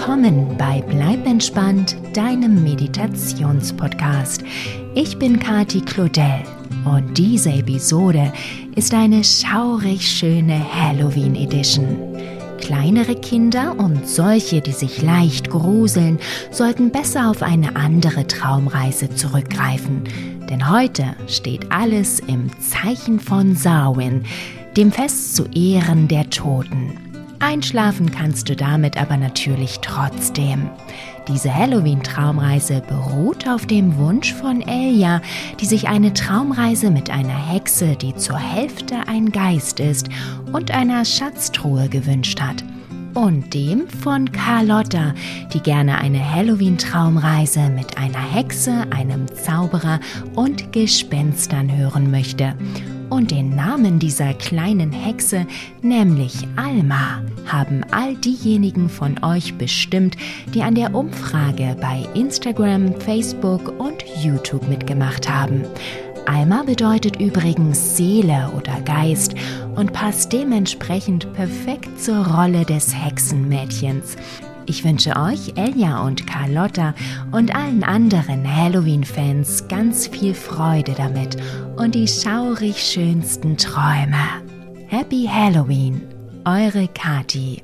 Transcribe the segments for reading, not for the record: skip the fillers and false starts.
Willkommen bei Bleib entspannt, deinem Meditationspodcast. Ich bin Kati Claudel und diese Episode ist eine schaurig schöne Halloween Edition. Kleinere Kinder und solche, die sich leicht gruseln, sollten besser auf eine andere Traumreise zurückgreifen. Denn heute steht alles im Zeichen von Samhain, dem Fest zu Ehren der Toten. Einschlafen kannst du damit aber natürlich trotzdem. Diese Halloween-Traumreise beruht auf dem Wunsch von Elja, die sich eine Traumreise mit einer Hexe, die zur Hälfte ein Geist ist, und einer Schatztruhe gewünscht hat. Und dem von Carlotta, die gerne eine Halloween-Traumreise mit einer Hexe, einem Zauberer und Gespenstern hören möchte. Und den Namen dieser kleinen Hexe, nämlich Alma, haben all diejenigen von euch bestimmt, die an der Umfrage bei Instagram, Facebook und YouTube mitgemacht haben. Alma bedeutet übrigens Seele oder Geist und passt dementsprechend perfekt zur Rolle des Hexenmädchens. Ich wünsche euch, Elja und Carlotta und allen anderen Halloween-Fans ganz viel Freude damit und die schaurig schönsten Träume. Happy Halloween, eure Kati.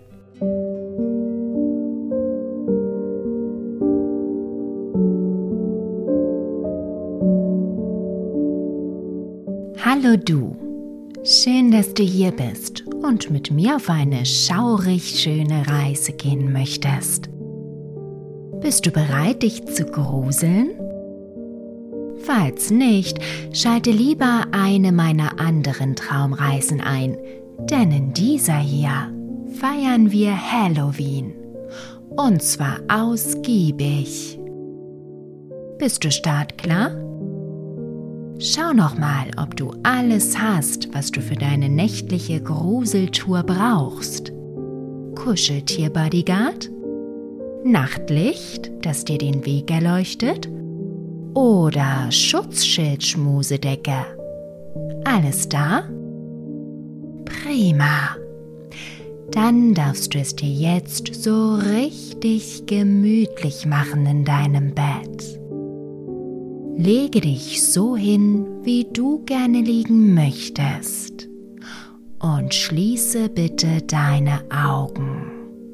Hallo du, schön, dass du hier bist und mit mir auf eine schaurig schöne Reise gehen möchtest. Bist du bereit, dich zu gruseln? Falls nicht, schalte lieber eine meiner anderen Traumreisen ein, denn in dieser hier feiern wir Halloween. Und zwar ausgiebig. Bist du startklar? Schau noch mal, ob du alles hast, was du für deine nächtliche Gruseltour brauchst. Kuscheltier-Bodyguard? Nachtlicht, das dir den Weg erleuchtet? Oder Schutzschild-Schmusedecke? Alles da? Prima. Dann darfst du es dir jetzt so richtig gemütlich machen in deinem Bett. Lege dich so hin, wie du gerne liegen möchtest, und schließe bitte deine Augen.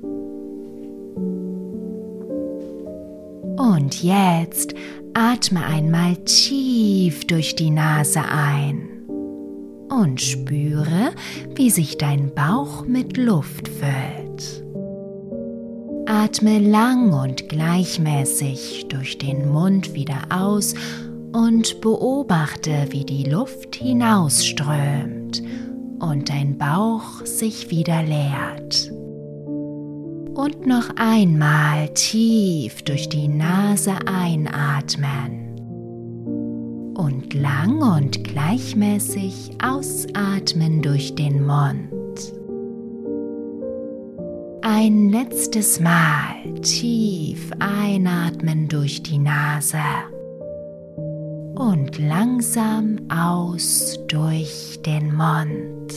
Und jetzt atme einmal tief durch die Nase ein und spüre, wie sich dein Bauch mit Luft füllt. Atme lang und gleichmäßig durch den Mund wieder aus und beobachte, wie die Luft hinausströmt und dein Bauch sich wieder leert. Und noch einmal tief durch die Nase einatmen und lang und gleichmäßig ausatmen durch den Mund. Ein letztes Mal tief einatmen durch die Nase und langsam aus durch den Mund.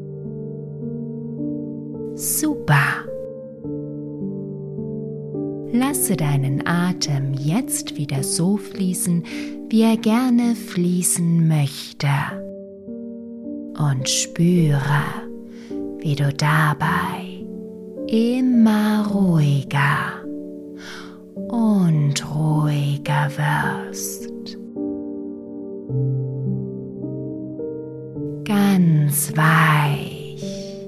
Super! Lasse deinen Atem jetzt wieder so fließen, wie er gerne fließen möchte. Und spüre, wie du dabei immer ruhiger und ruhiger wirst. Ganz weich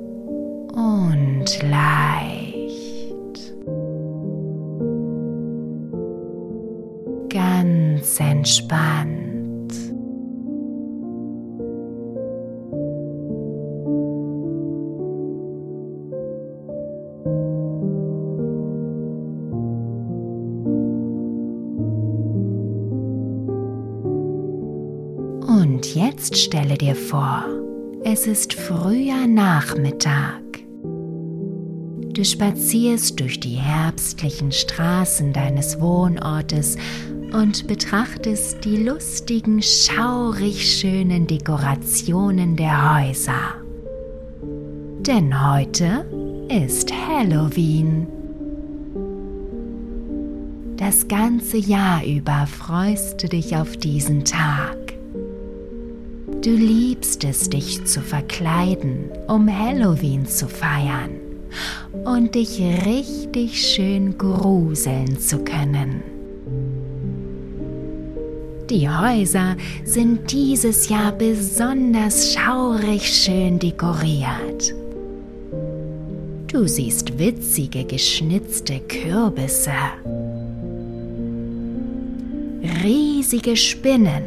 und leicht. Ganz entspannt. Und jetzt stelle dir vor, es ist früher Nachmittag. Du spazierst durch die herbstlichen Straßen deines Wohnortes und betrachtest die lustigen, schaurig schönen Dekorationen der Häuser. Denn heute ist Halloween. Das ganze Jahr über freust du dich auf diesen Tag. Du liebst es, dich zu verkleiden, um Halloween zu feiern und dich richtig schön gruseln zu können. Die Häuser sind dieses Jahr besonders schaurig schön dekoriert. Du siehst witzige geschnitzte Kürbisse, riesige Spinnen,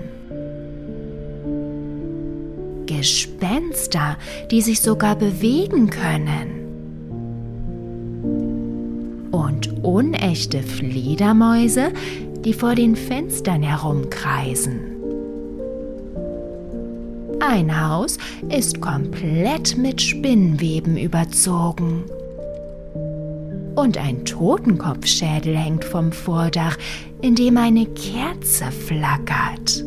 Gespenster, die sich sogar bewegen können, und unechte Fledermäuse, die vor den Fenstern herumkreisen. Ein Haus ist komplett mit Spinnweben überzogen. Und ein Totenkopfschädel hängt vom Vordach, in dem eine Kerze flackert.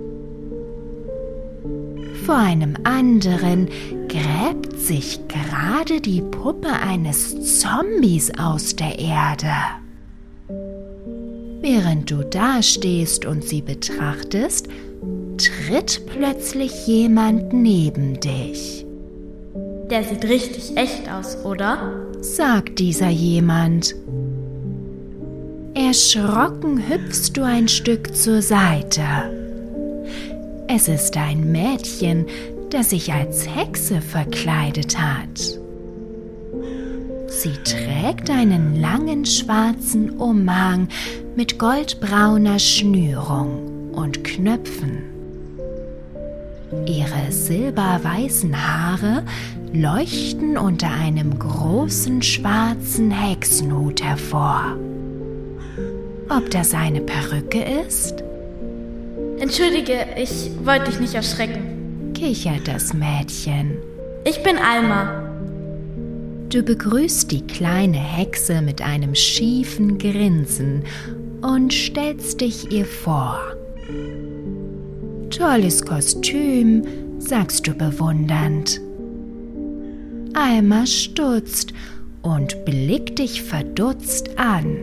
Vor einem anderen gräbt sich gerade die Puppe eines Zombies aus der Erde. Während du dastehst und sie betrachtest, tritt plötzlich jemand neben dich. Der sieht richtig echt aus, oder? Sagt dieser jemand. Erschrocken hüpfst du ein Stück zur Seite. Es ist ein Mädchen, das sich als Hexe verkleidet hat. Sie trägt einen langen schwarzen Umhang mit goldbrauner Schnürung und Knöpfen. Ihre silberweißen Haare leuchten unter einem großen schwarzen Hexenhut hervor. Ob das eine Perücke ist? Entschuldige, ich wollte dich nicht erschrecken, Kichert das Mädchen. Ich bin Alma. Du begrüßt die kleine Hexe mit einem schiefen Grinsen und stellst dich ihr vor. Tolles Kostüm, sagst du bewundernd. Alma stutzt und blickt dich verdutzt an.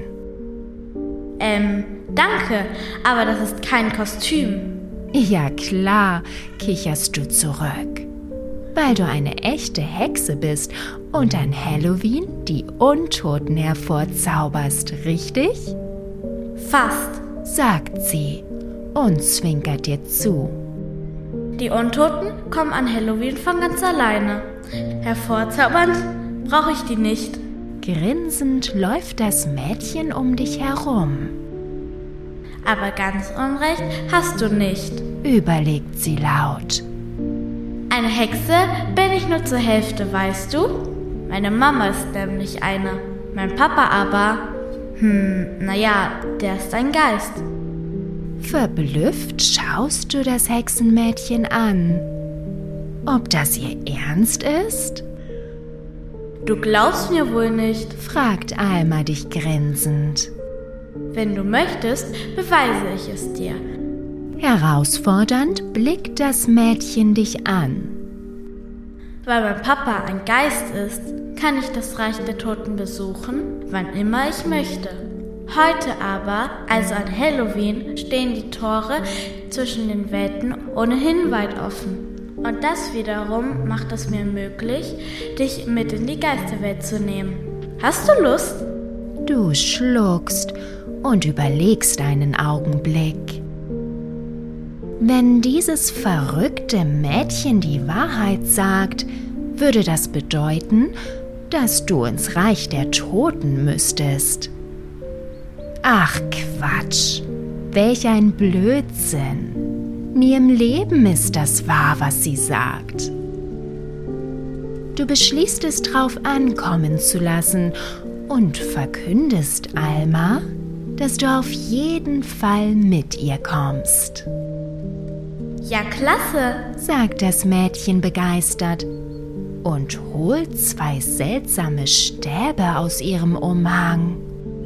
Danke, aber das ist kein Kostüm. Ja klar, kicherst du zurück. Weil du eine echte Hexe bist und an Halloween die Untoten hervorzauberst, richtig? Fast, sagt sie und zwinkert dir zu. Die Untoten kommen an Halloween von ganz alleine. Hervorzaubernd brauche ich die nicht. Grinsend läuft das Mädchen um dich herum. Aber ganz Unrecht hast du nicht, überlegt sie laut. Eine Hexe bin ich nur zur Hälfte, weißt du? Meine Mama ist nämlich eine. Mein Papa aber, naja, der ist ein Geist. Verblüfft schaust du das Hexenmädchen an. Ob das ihr Ernst ist? Du glaubst mir wohl nicht, fragt Alma dich grinsend. Wenn du möchtest, beweise ich es dir. Herausfordernd blickt das Mädchen dich an. Weil mein Papa ein Geist ist, kann ich das Reich der Toten besuchen, wann immer ich möchte. Heute aber, also an Halloween, stehen die Tore zwischen den Welten ohnehin weit offen. Und das wiederum macht es mir möglich, dich mit in die Geisterwelt zu nehmen. Hast du Lust? Du schluckst und überlegst einen Augenblick. Wenn dieses verrückte Mädchen die Wahrheit sagt, würde das bedeuten, dass du ins Reich der Toten müsstest. Ach Quatsch, welch ein Blödsinn. Nie im Leben ist das wahr, was sie sagt. Du beschließt es drauf ankommen zu lassen und verkündest Alma, dass du auf jeden Fall mit ihr kommst. Ja, klasse, sagt das Mädchen begeistert und holt 2 seltsame Stäbe aus ihrem Umhang.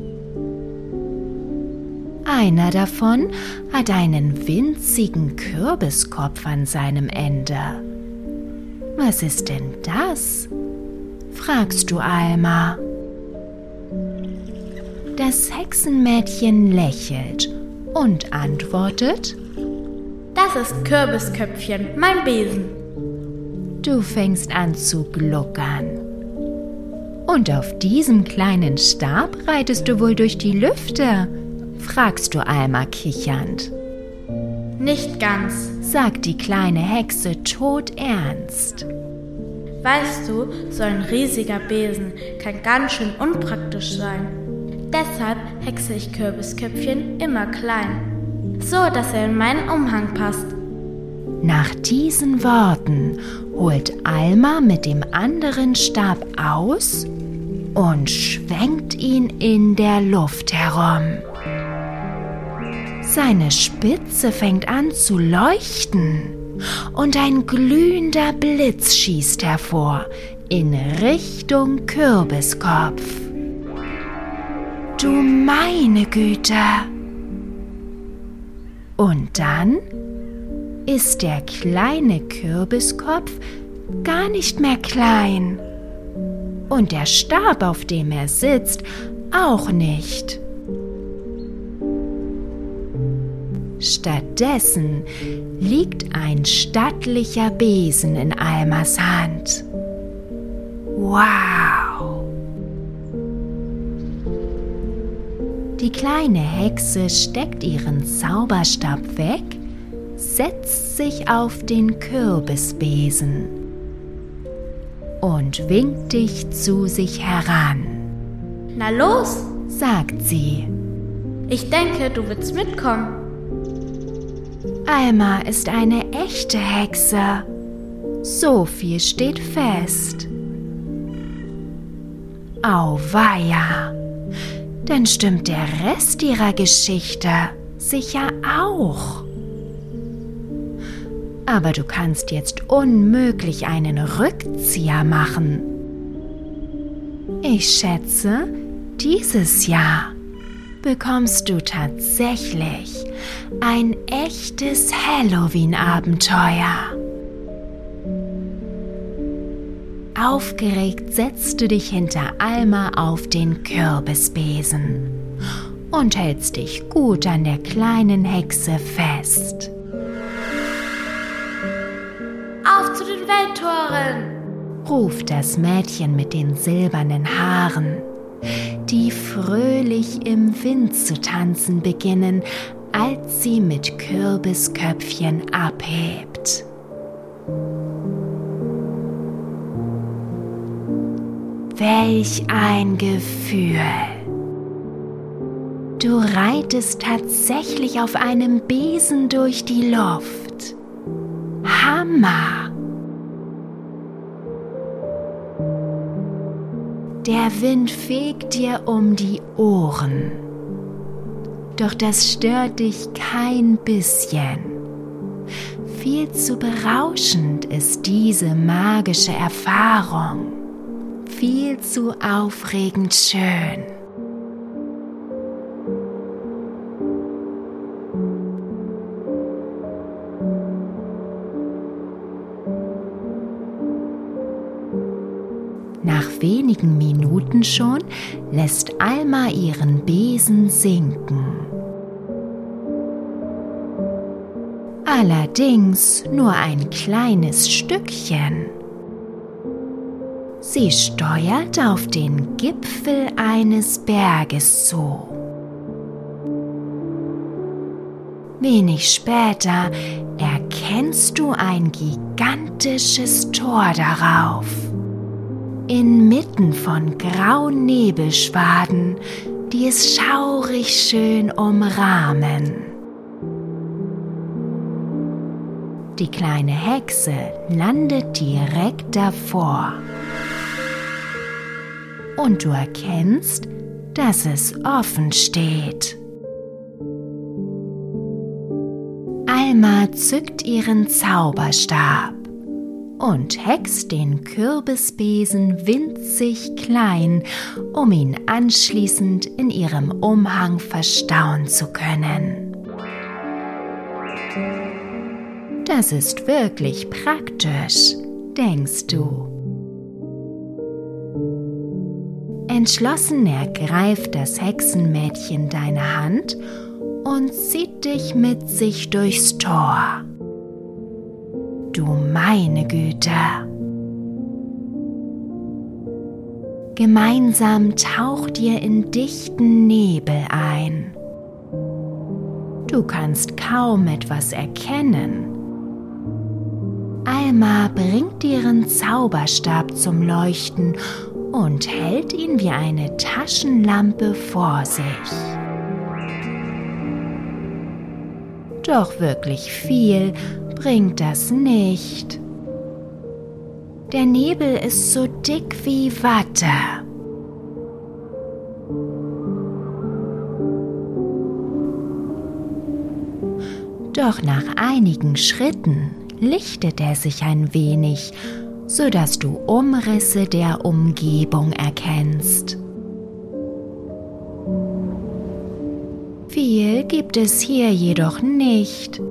Einer davon hat einen winzigen Kürbiskopf an seinem Ende. Was ist denn das? Fragst du Alma. Das Hexenmädchen lächelt und antwortet: Das ist Kürbisköpfchen, mein Besen. Du fängst an zu gluckern. Und auf diesem kleinen Stab reitest du wohl durch die Lüfte? Fragst du Alma kichernd. Nicht ganz, sagt die kleine Hexe todernst. Weißt du, so ein riesiger Besen kann ganz schön unpraktisch sein. Deshalb hexe ich Kürbisköpfchen immer klein, so dass er in meinen Umhang passt. Nach diesen Worten holt Alma mit dem anderen Stab aus und schwenkt ihn in der Luft herum. Seine Spitze fängt an zu leuchten und ein glühender Blitz schießt hervor in Richtung Kürbiskopf. Du meine Güte! Und dann ist der kleine Kürbiskopf gar nicht mehr klein und der Stab, auf dem er sitzt, auch nicht. Stattdessen liegt ein stattlicher Besen in Almas Hand. Wow! Die kleine Hexe steckt ihren Zauberstab weg, setzt sich auf den Kürbisbesen und winkt dich zu sich heran. Na los, sagt sie. Ich denke, du willst mitkommen. Alma ist eine echte Hexe. So viel steht fest. Auweia, dann stimmt der Rest ihrer Geschichte sicher auch. Aber du kannst jetzt unmöglich einen Rückzieher machen. Ich schätze, dieses Jahr bekommst du tatsächlich ein echtes Halloween-Abenteuer. Aufgeregt setzt du dich hinter Alma auf den Kürbisbesen und hältst dich gut an der kleinen Hexe fest. Auf zu den Welttoren! Ruft das Mädchen mit den silbernen Haaren, die fröhlich im Wind zu tanzen beginnen, als sie mit Kürbisköpfchen abhebt. Welch ein Gefühl! Du reitest tatsächlich auf einem Besen durch die Luft. Hammer! Der Wind fegt dir um die Ohren. Doch das stört dich kein bisschen. Viel zu berauschend ist diese magische Erfahrung. Viel zu aufregend schön. Nach wenigen Minuten schon lässt Alma ihren Besen sinken. Allerdings nur ein kleines Stückchen. Sie steuert auf den Gipfel eines Berges zu. Wenig später erkennst du ein gigantisches Tor darauf. Inmitten von grauen Nebelschwaden, die es schaurig schön umrahmen. Die kleine Hexe landet direkt davor. Und du erkennst, dass es offen steht. Alma zückt ihren Zauberstab und hext den Kürbisbesen winzig klein, um ihn anschließend in ihrem Umhang verstauen zu können. Das ist wirklich praktisch, denkst du. Entschlossen ergreift das Hexenmädchen deine Hand und zieht dich mit sich durchs Tor. Du meine Güte! Gemeinsam taucht ihr in dichten Nebel ein. Du kannst kaum etwas erkennen. Alma bringt ihren Zauberstab zum Leuchten und hält ihn wie eine Taschenlampe vor sich. Doch wirklich viel bringt das nicht. Der Nebel ist so dick wie Watte. Doch nach einigen Schritten lichtet er sich ein wenig, sodass du Umrisse der Umgebung erkennst. Viel gibt es hier jedoch nicht,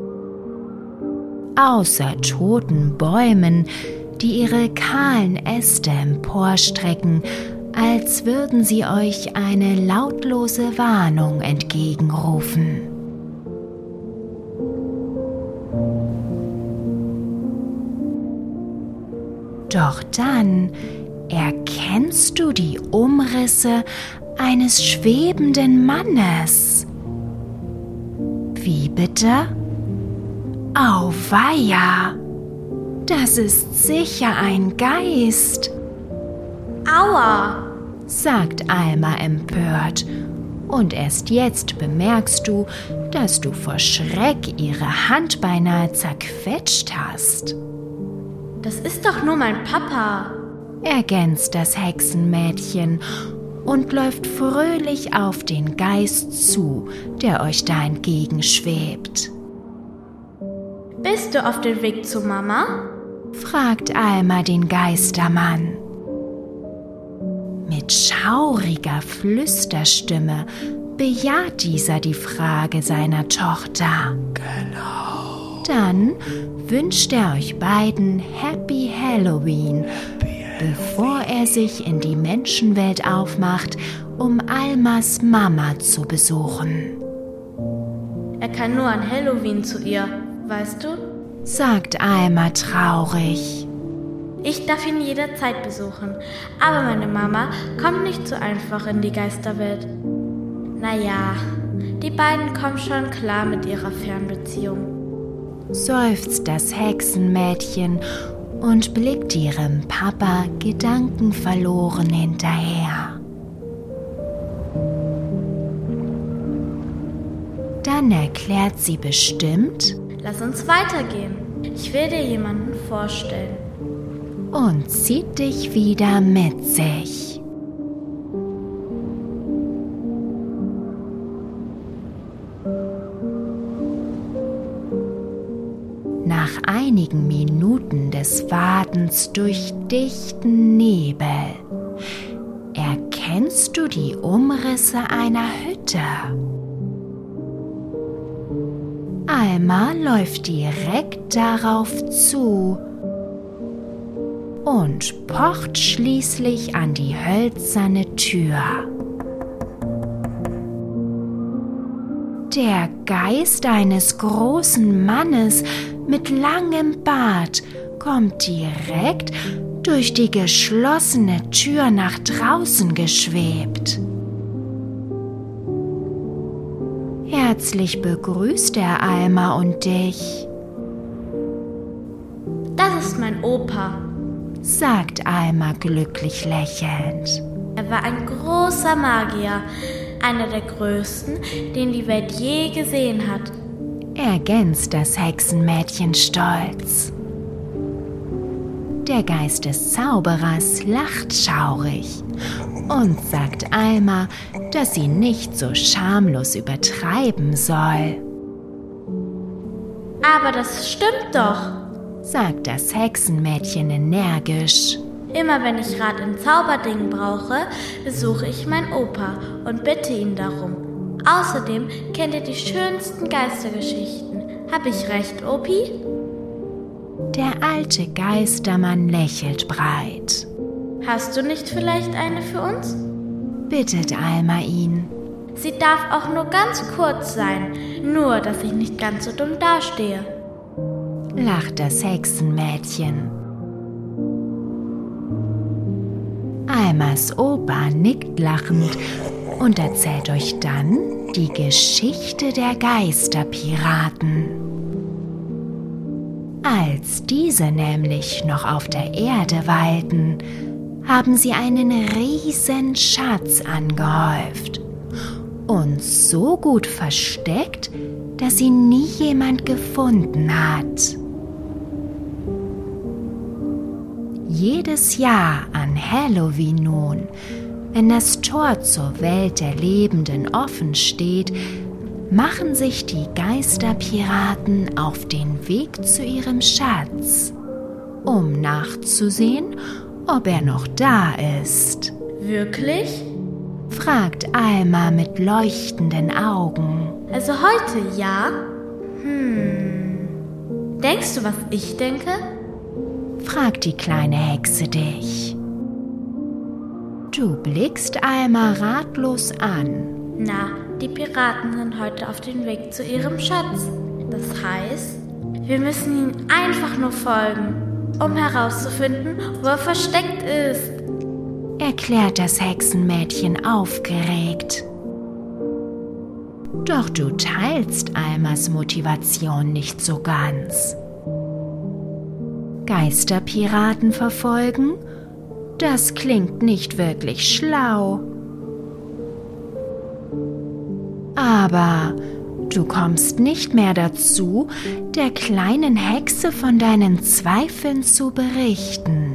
außer toten Bäumen, die ihre kahlen Äste emporstrecken, als würden sie euch eine lautlose Warnung entgegenrufen. Doch dann erkennst du die Umrisse eines schwebenden Mannes. Wie bitte? Auweia! Das ist sicher ein Geist. Aua, sagt Alma empört. Und erst jetzt bemerkst du, dass du vor Schreck ihre Hand beinahe zerquetscht hast. Das ist doch nur mein Papa, ergänzt das Hexenmädchen und läuft fröhlich auf den Geist zu, der euch da entgegenschwebt. Bist du auf dem Weg zu Mama? fragt Alma den Geistermann. Mit schauriger Flüsterstimme bejaht dieser die Frage seiner Tochter. Genau. Dann wünscht er euch beiden Happy Halloween, bevor er sich in die Menschenwelt aufmacht, um Almas Mama zu besuchen. Er kann nur an Halloween zu ihr, weißt du? sagt Alma traurig. Ich darf ihn jederzeit besuchen, aber meine Mama kommt nicht so einfach in die Geisterwelt. Naja, die beiden kommen schon klar mit ihrer Fernbeziehung. Seufzt das Hexenmädchen und blickt ihrem Papa gedankenverloren hinterher. Dann erklärt sie bestimmt: Lass uns weitergehen. Ich will dir jemanden vorstellen. Und zieht dich wieder mit sich. Nach einigen Minuten des Wartens durch dichten Nebel erkennst du die Umrisse einer Hütte. Alma läuft direkt darauf zu und pocht schließlich an die hölzerne Tür. Der Geist eines großen Mannes mit langem Bart kommt direkt durch die geschlossene Tür nach draußen geschwebt. Herzlich begrüßt er Alma und dich. Das ist mein Opa, sagt Alma glücklich lächelnd. Er war ein großer Magier, einer der größten, den die Welt je gesehen hat, ergänzt das Hexenmädchen stolz. Der Geist des Zauberers lacht schaurig und sagt Alma, dass sie nicht so schamlos übertreiben soll. Aber das stimmt doch, sagt das Hexenmädchen energisch. Immer wenn ich Rat in Zauberdingen brauche, besuche ich meinen Opa und bitte ihn darum. Außerdem kennt er die schönsten Geistergeschichten. Hab ich recht, Opi? Der alte Geistermann lächelt breit. Hast du nicht vielleicht eine für uns? bittet Alma ihn. Sie darf auch nur ganz kurz sein, nur dass ich nicht ganz so dumm dastehe, lacht das Hexenmädchen. Almas Opa nickt lachend und erzählt euch dann die Geschichte der Geisterpiraten. Als diese nämlich noch auf der Erde weilten, haben sie einen riesen Schatz angehäuft und so gut versteckt, dass sie nie jemand gefunden hat. Jedes Jahr an Halloween nun, wenn das Tor zur Welt der Lebenden offen steht, machen sich die Geisterpiraten auf den Weg zu ihrem Schatz, um nachzusehen, ob er noch da ist. Wirklich? Fragt Alma mit leuchtenden Augen. Also heute ja? Denkst du, was ich denke? Fragt die kleine Hexe dich. Du blickst Alma ratlos an. Na, die Piraten sind heute auf dem Weg zu ihrem Schatz. Das heißt, wir müssen ihnen einfach nur folgen, um herauszufinden, wo er versteckt ist, erklärt das Hexenmädchen aufgeregt. Doch du teilst Almas Motivation nicht so ganz. Geisterpiraten verfolgen? Das klingt nicht wirklich schlau. Aber du kommst nicht mehr dazu, der kleinen Hexe von deinen Zweifeln zu berichten.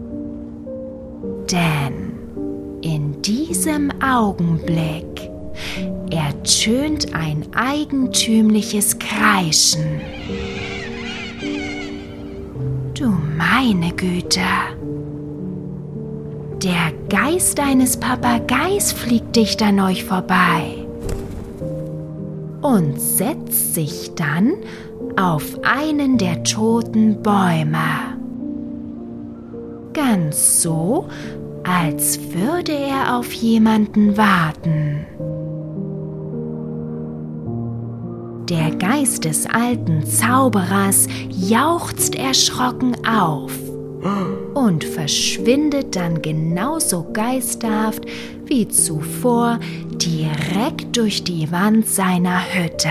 Denn in diesem Augenblick ertönt ein eigentümliches Kreischen. Du meine Güte! Der Geist eines Papageis fliegt dicht an euch vorbei und setzt sich dann auf einen der toten Bäume. Ganz so, als würde er auf jemanden warten. Der Geist des alten Zauberers jauchzt erschrocken auf und verschwindet dann genauso geisterhaft wie zuvor direkt durch die Wand seiner Hütte.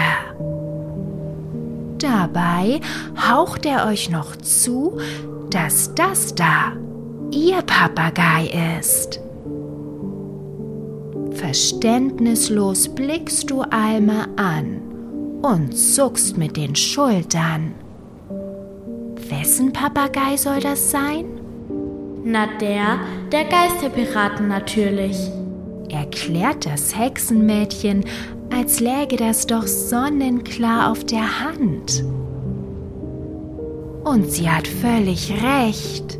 Dabei haucht er euch noch zu, dass das da ihr Papagei ist. Verständnislos blickst du Alma an und zuckst mit den Schultern. Wessen Papagei soll das sein? Na, der Geisterpiraten natürlich, erklärt das Hexenmädchen, als läge das doch sonnenklar auf der Hand. Und sie hat völlig recht.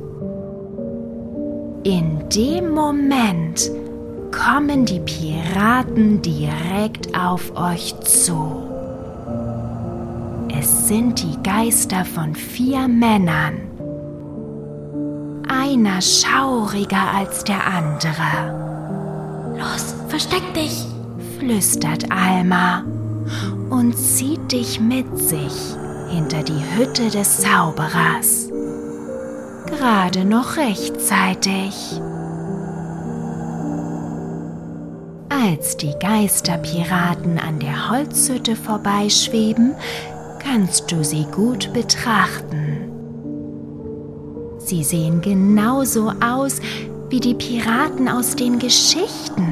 In dem Moment kommen die Piraten direkt auf euch zu. Es sind die Geister von 4 Männern. Einer schauriger als der andere. Los, versteck dich, flüstert Alma und zieht dich mit sich hinter die Hütte des Zauberers. Gerade noch rechtzeitig. Als die Geisterpiraten an der Holzhütte vorbeischweben, kannst du sie gut betrachten. Sie sehen genauso aus wie die Piraten aus den Geschichten.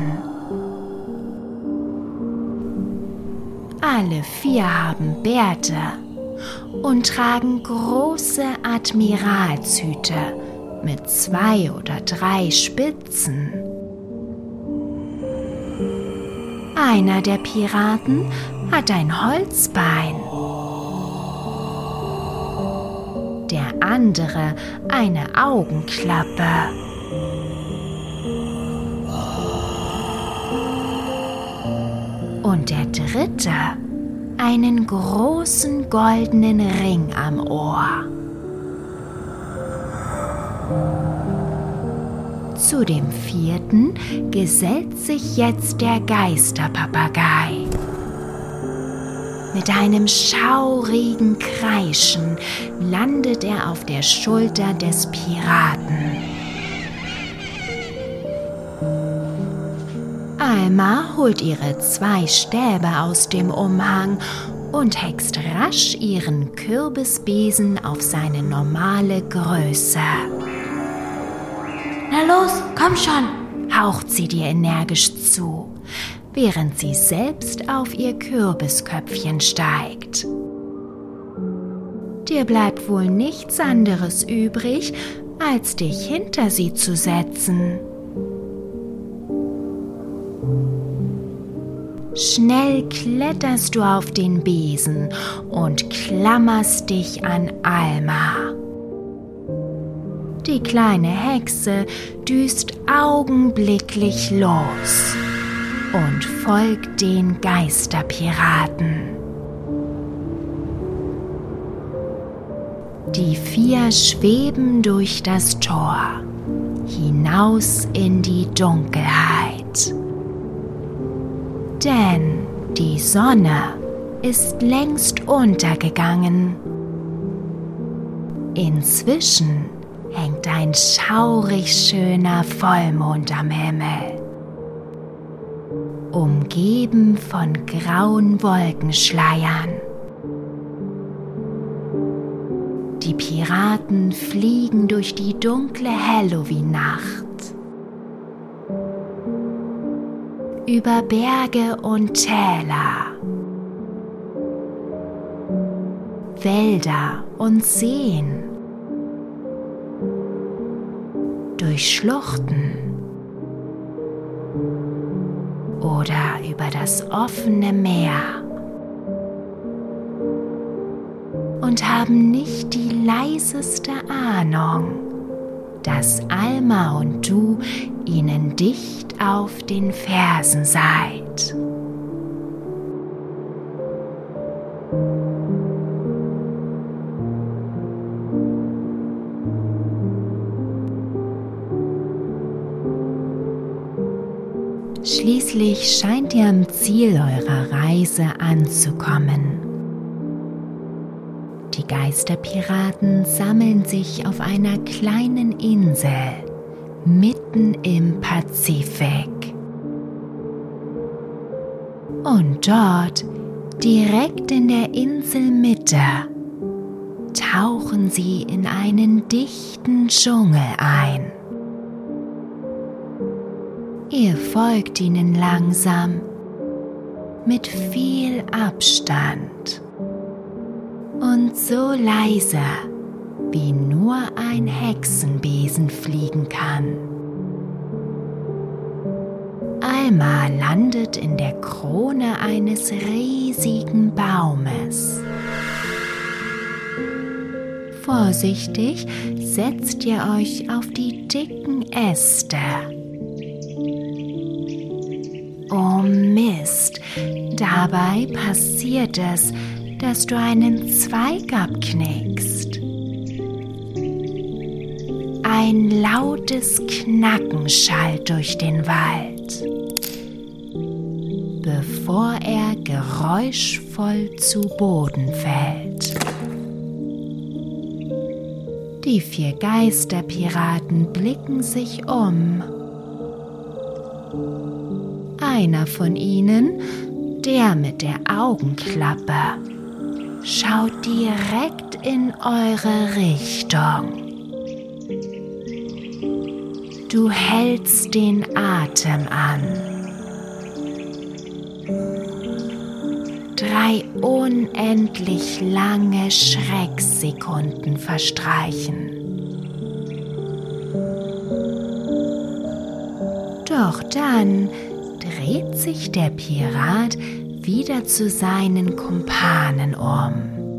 Alle 4 haben Bärte und tragen große Admiralshüte mit 2 oder 3 Spitzen. Einer der Piraten hat ein Holzbein, der andere eine Augenklappe. Und der dritte einen großen goldenen Ring am Ohr. Zu dem 4. gesellt sich jetzt der Geisterpapagei. Mit einem schaurigen Kreischen landet er auf der Schulter des Piraten. Alma holt ihre 2 Stäbe aus dem Umhang und hext rasch ihren Kürbisbesen auf seine normale Größe. Na los, komm schon, haucht sie dir energisch zu, während sie selbst auf ihr Kürbisköpfchen steigt. Dir bleibt wohl nichts anderes übrig, als dich hinter sie zu setzen. Schnell kletterst du auf den Besen und klammerst dich an Alma. Die kleine Hexe düst augenblicklich los und folgt den Geisterpiraten. Die 4 schweben durch das Tor, hinaus in die Dunkelheit. Denn die Sonne ist längst untergegangen. Inzwischen hängt ein schaurig schöner Vollmond am Himmel, umgeben von grauen Wolkenschleiern. Die Piraten fliegen durch die dunkle Halloween-Nacht, über Berge und Täler, Wälder und Seen, durch Schluchten oder über das offene Meer und haben nicht die leiseste Ahnung, dass Alma und du ihnen dicht auf den Fersen seid. Schließlich scheint ihr am Ziel eurer Reise anzukommen. Die Geisterpiraten sammeln sich auf einer kleinen Insel mitten im Pazifik. Und dort, direkt in der Inselmitte, tauchen sie in einen dichten Dschungel ein. Ihr folgt ihnen langsam, mit viel Abstand und so leise, wie nur ein Hexenbesen fliegen kann. Alma landet in der Krone eines riesigen Baumes. Vorsichtig setzt ihr euch auf die dicken Äste. Oh Mist, dabei passiert es, dass du einen Zweig abknickst. Ein lautes Knacken schallt durch den Wald, bevor er geräuschvoll zu Boden fällt. Die 4 Geisterpiraten blicken sich um. Einer von ihnen, der mit der Augenklappe, schaut direkt in eure Richtung. Du hältst den Atem an. 3 unendlich lange Schrecksekunden verstreichen. Doch dann dreht sich der Pirat wieder zu seinen Kumpanen um.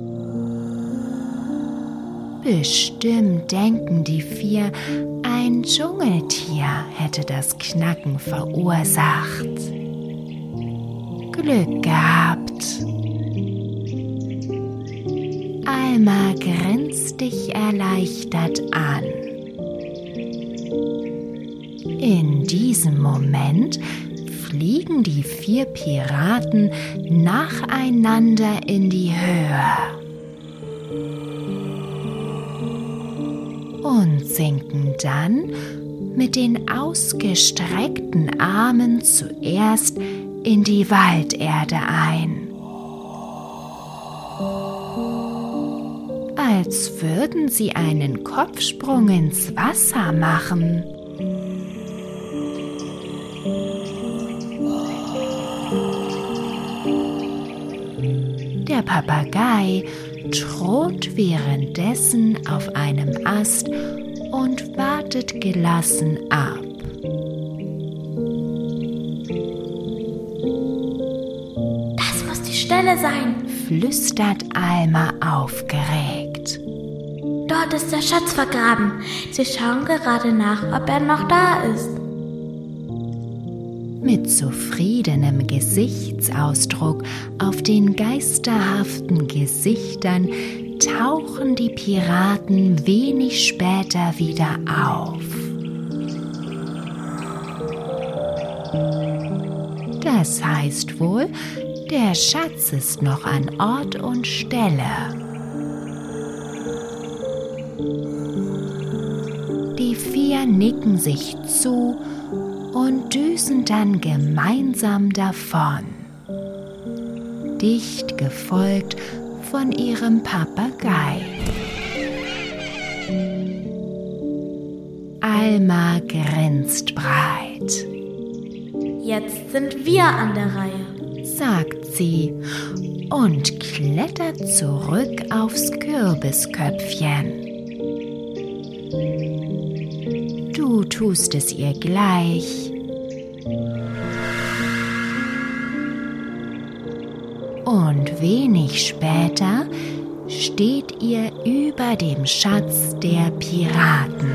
Bestimmt denken die 4, ein Dschungeltier hätte das Knacken verursacht. Glück gehabt. Alma grinst dich erleichtert an. In diesem Moment fliegen die 4 Piraten nacheinander in die Höhe und sinken dann mit den ausgestreckten Armen zuerst in die Walderde ein, als würden sie einen Kopfsprung ins Wasser machen. Der Papagei thront währenddessen auf einem Ast und wartet gelassen ab. Das muss die Stelle sein, flüstert Alma aufgeregt. Dort ist der Schatz vergraben. Sie schauen gerade nach, ob er noch da ist. Mit zufriedenem Gesichtsausdruck auf den geisterhaften Gesichtern tauchen die Piraten wenig später wieder auf. Das heißt wohl, der Schatz ist noch an Ort und Stelle. Die 4 nicken sich zu und düsen dann gemeinsam davon, dicht gefolgt von ihrem Papagei. Alma grinst breit. Jetzt sind wir an der Reihe, sagt sie und klettert zurück aufs Kürbisköpfchen. Du tust es ihr gleich. Und wenig später steht ihr über dem Schatz der Piraten.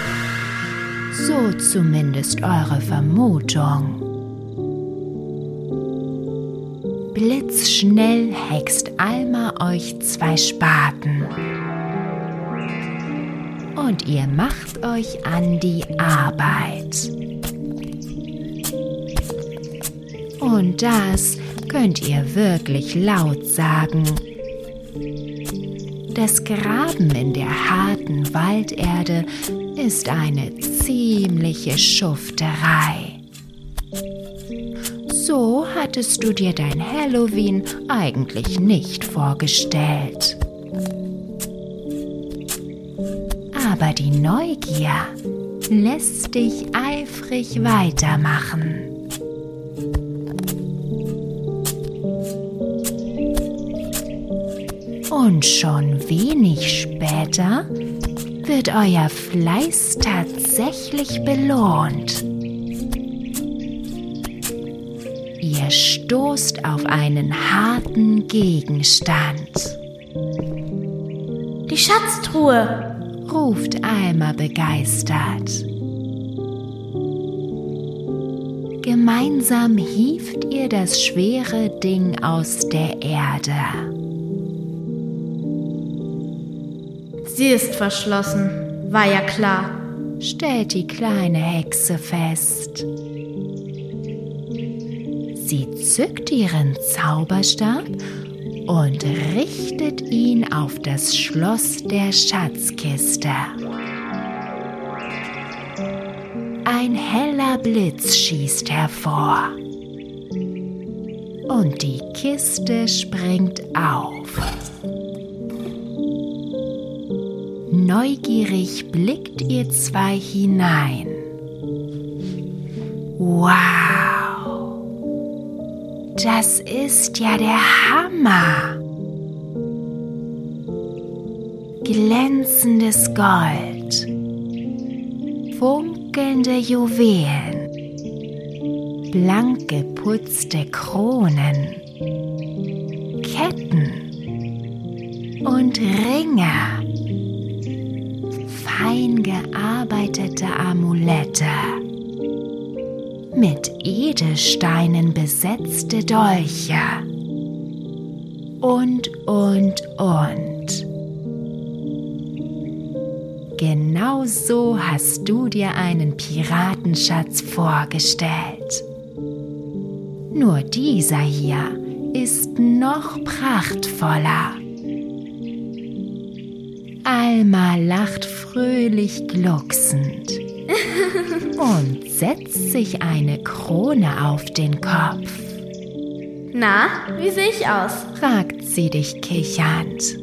So zumindest eure Vermutung. Blitzschnell hext Alma euch 2 Spaten. Und ihr macht euch an die Arbeit. Und das könnt ihr wirklich laut sagen. Das Graben in der harten Walderde ist eine ziemliche Schufterei. So hattest du dir dein Halloween eigentlich nicht vorgestellt. Aber die Neugier lässt dich eifrig weitermachen. Und schon wenig später wird euer Fleiß tatsächlich belohnt. Ihr stoßt auf einen harten Gegenstand. Die Schatztruhe, ruft Alma begeistert. Gemeinsam hieft ihr das schwere Ding aus der Erde. Sie ist verschlossen, war ja klar, stellt die kleine Hexe fest. Sie zückt ihren Zauberstab und richtet ihn auf das Schloss der Schatzkiste. Ein heller Blitz schießt hervor und die Kiste springt auf. Neugierig blickt ihr 2 hinein. Wow! Das ist ja der Hammer! Glänzendes Gold, funkelnde Juwelen, blank geputzte Kronen, Ketten und Ringe, fein gearbeitete Amulette, mit Edelsteinen besetzte Dolche und. Genau so hast du dir einen Piratenschatz vorgestellt. Nur dieser hier ist noch prachtvoller. Alma lacht fröhlich glucksend und setzt sich eine Krone auf den Kopf. Na, wie sehe ich aus? Fragt sie dich kichernd.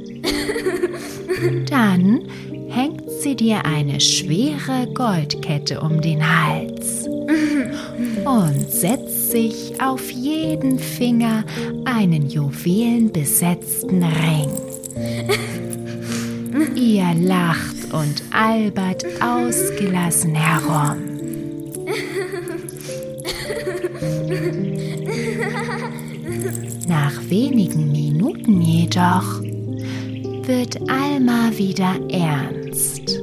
Dann hängt sie dir eine schwere Goldkette um den Hals und setzt sich auf jeden Finger einen juwelenbesetzten Ring. Ihr lacht und albert ausgelassen herum. Nach wenigen Minuten jedoch wird Alma wieder ernst.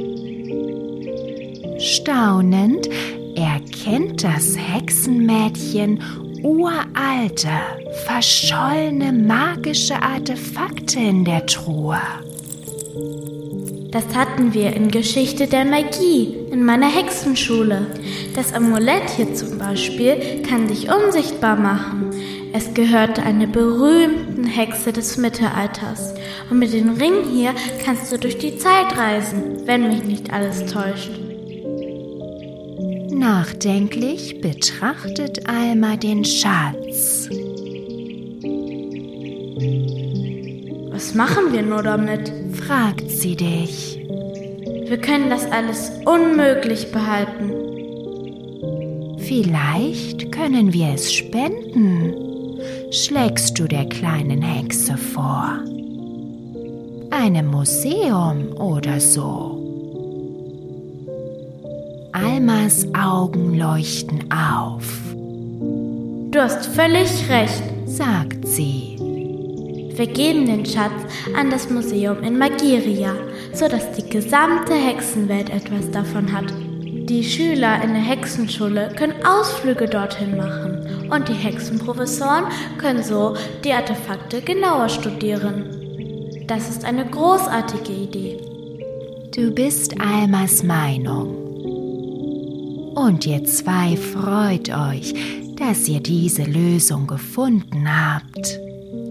Staunend erkennt das Hexenmädchen uralte, verschollene magische Artefakte in der Truhe. Das hatten wir in Geschichte der Magie in meiner Hexenschule. Das Amulett hier zum Beispiel kann dich unsichtbar machen. Es gehörte einer berühmten Hexe des Mittelalters. Und mit dem Ring hier kannst du durch die Zeit reisen, wenn mich nicht alles täuscht. Nachdenklich betrachtet Alma den Schatz. Was machen wir nur damit? Fragt sie dich. Wir können das alles unmöglich behalten. Vielleicht können wir es spenden, schlägst du der kleinen Hexe vor. Einem Museum oder so. Almas Augen leuchten auf. Du hast völlig recht, sagt sie. Wir geben den Schatz an das Museum in Magiria, sodass die gesamte Hexenwelt etwas davon hat. Die Schüler in der Hexenschule können Ausflüge dorthin machen und die Hexenprofessoren können so die Artefakte genauer studieren. Das ist eine großartige Idee. Du bist Almas Meinung. Und ihr zwei freut euch, dass ihr diese Lösung gefunden habt.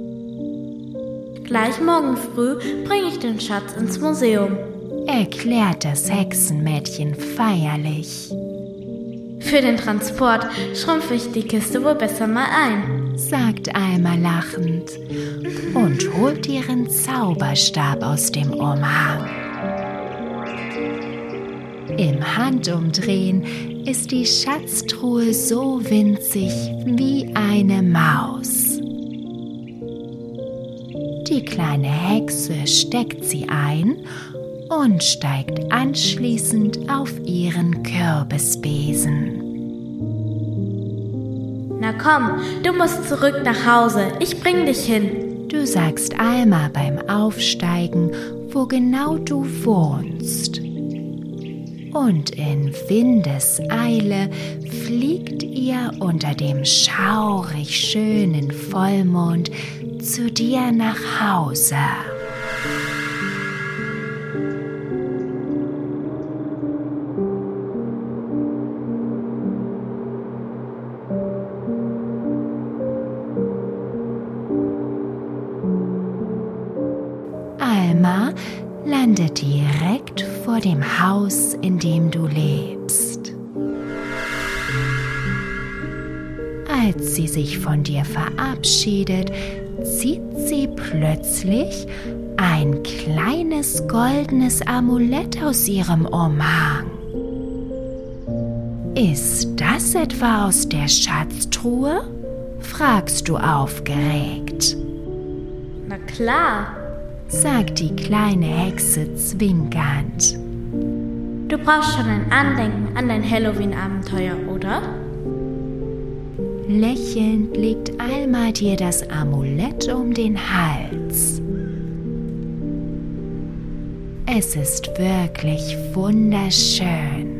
Gleich morgen früh bringe ich den Schatz ins Museum, erklärt das Hexenmädchen feierlich. Für den Transport schrumpfe ich die Kiste wohl besser mal ein, sagt Alma lachend und holt ihren Zauberstab aus dem Umhang. Im Handumdrehen ist die Schatztruhe so winzig wie eine Maus. Die kleine Hexe steckt sie ein und steigt anschließend auf ihren Kürbisbesen. Na komm, du musst zurück nach Hause, ich bring dich hin. Du sagst Alma beim Aufsteigen, wo genau du wohnst. Und in Windeseile fliegt ihr unter dem schaurig schönen Vollmond zu dir nach Hause. Alma landet direkt vor dem Haus, in dem du lebst. Als sie sich von dir verabschiedet, zieht sie plötzlich ein kleines goldenes Amulett aus ihrem Umhang. Ist das etwa aus der Schatztruhe? Fragst du aufgeregt. Na klar, sagt die kleine Hexe zwinkernd. Du brauchst schon ein Andenken an dein Halloween-Abenteuer, oder? Lächelnd legt Alma dir das Amulett um den Hals. Es ist wirklich wunderschön.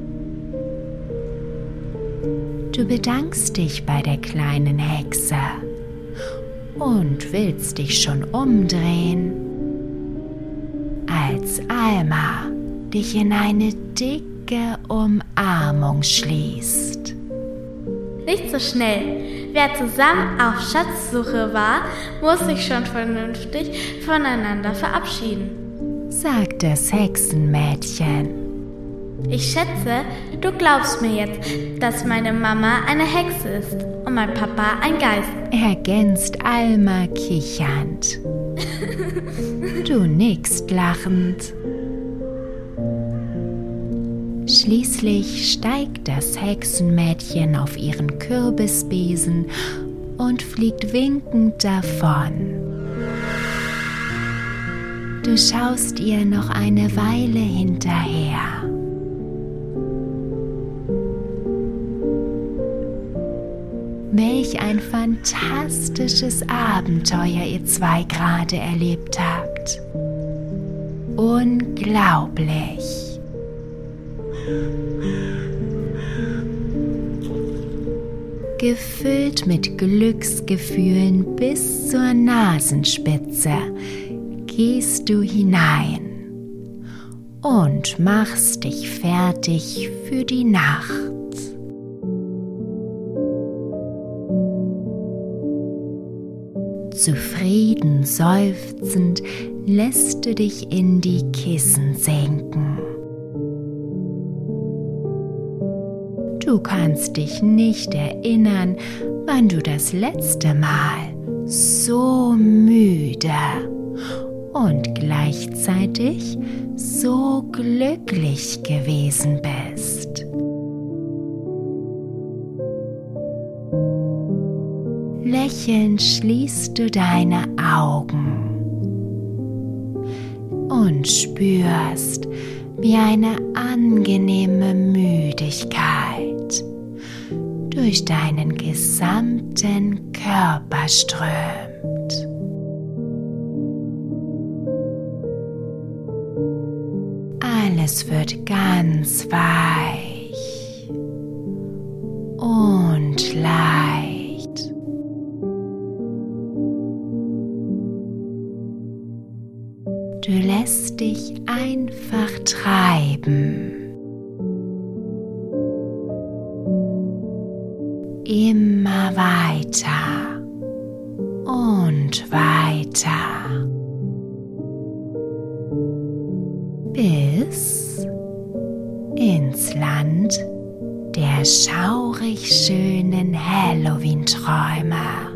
Du bedankst dich bei der kleinen Hexe und willst dich schon umdrehen, als Alma dich in eine dicke Umarmung schließt. Nicht so schnell. Wer zusammen auf Schatzsuche war, muss sich schon vernünftig voneinander verabschieden, sagt das Hexenmädchen. Ich schätze, du glaubst mir jetzt, dass meine Mama eine Hexe ist und mein Papa ein Geist, ergänzt Alma kichernd. Du nickst lachend. Schließlich steigt das Hexenmädchen auf ihren Kürbisbesen und fliegt winkend davon. Du schaust ihr noch eine Weile hinterher. Welch ein fantastisches Abenteuer ihr zwei gerade erlebt habt. Unglaublich. Gefüllt mit Glücksgefühlen bis zur Nasenspitze, gehst du hinein und machst dich fertig für die Nacht. Zufrieden seufzend lässt du dich in die Kissen sinken. Du kannst dich nicht erinnern, wann du das letzte Mal so müde und gleichzeitig so glücklich gewesen bist. Lächelnd schließt du deine Augen und spürst, wie eine angenehme Müdigkeit durch deinen gesamten Körper strömt. Alles wird ganz weich und leicht. Du lässt dich einfach treiben. Immer weiter und weiter. Bis ins Land der schaurig schönen Halloween-Träume.